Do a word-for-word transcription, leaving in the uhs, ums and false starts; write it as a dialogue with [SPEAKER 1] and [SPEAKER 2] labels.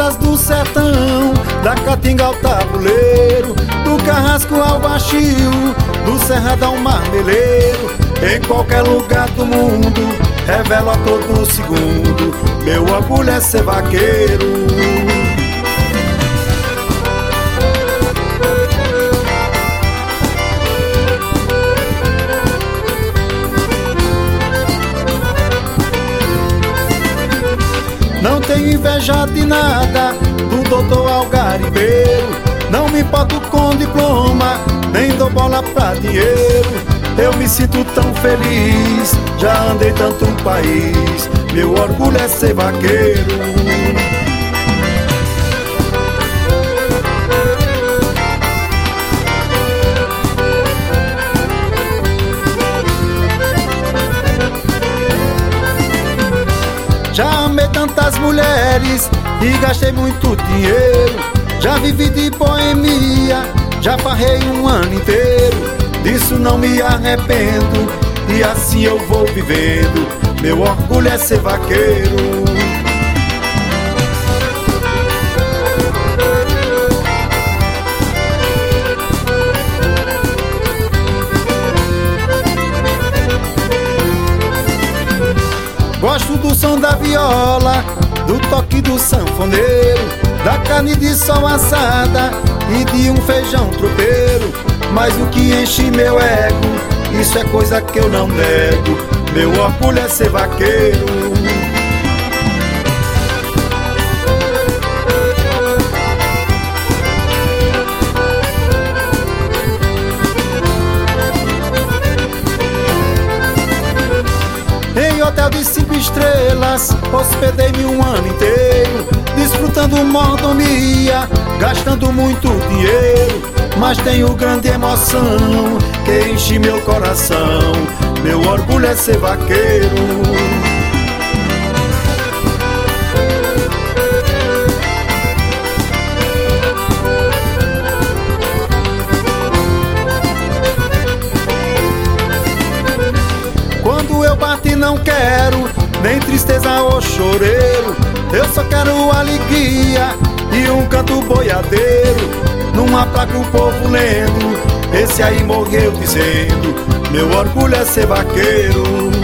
[SPEAKER 1] belezas do sertão, da caatinga ao tabuleiro, do carrasco ao baixio, do cerrado ao marmeleiro. Em qualquer lugar do mundo, revelo a todo segundo, meu orgulho é ser vaqueiro. Não tenho inveja de nada, do doutor ao garimpeiro. Não me importo com diploma, nem dou bola pra dinheiro. Eu me sinto tão feliz, já andei tanto um país, meu orgulho é ser vaqueiro. Já amei tantas mulheres e gastei muito dinheiro. Já vivi de boemia, já farrei um ano inteiro. Disso não me arrependo e assim eu vou vivendo, meu orgulho é ser vaqueiro. Gosto do som da viola, do toque do sanfoneiro, da carne de sol assada e de um feijão tropeiro. Mas o que enche meu ego, isso é coisa que eu não nego, meu orgulho é ser vaqueiro. Em hotel de cinco estrelas, hospedei-me um ano inteiro, desfrutando mordomia, gastando muito dinheiro. Mas tenho grande emoção que enche meu coração, meu orgulho é ser vaqueiro. Quando eu bato e não quero nem tristeza ou choreiro, eu só quero alegria e um canto boiadeiro. Numa placa o povo lendo, esse aí morreu dizendo, meu orgulho é ser vaqueiro.